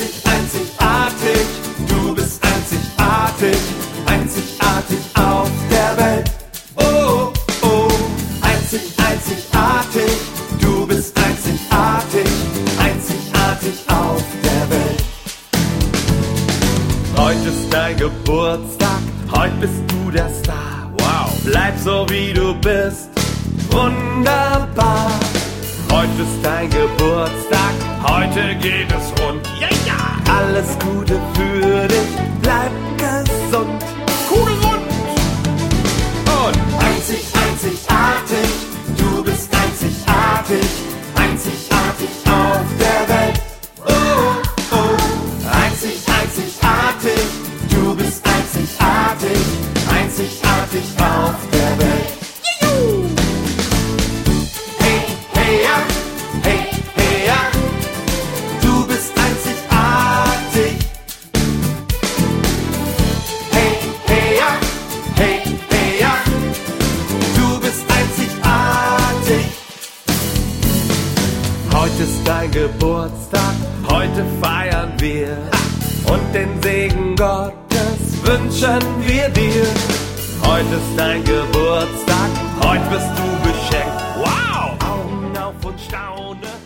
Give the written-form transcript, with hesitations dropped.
einzigartig, du bist einzigartig, einzigartig auf der Welt. Oh, oh, einzigartig, du bist einzigartig, einzigartig auf der Welt. Heute ist dein Geburtstag, heute bist du der Star. Wow, bleib so wie du bist, wunderbar. Heute ist dein Geburtstag, heute geht es rund. Ja, ja. Alles Gute für dich, bleib gesund. Kugelrund. Und einzigartig, du bist einzigartig, einzigartig auf der Welt. Oh, oh, einzigartig, du bist einzigartig, einzigartig auf der Welt. Heute ist dein Geburtstag, heute feiern wir und den Segen Gottes wünschen wir dir. Heute ist dein Geburtstag, heute bist du beschenkt. Wow! Augen auf und staune.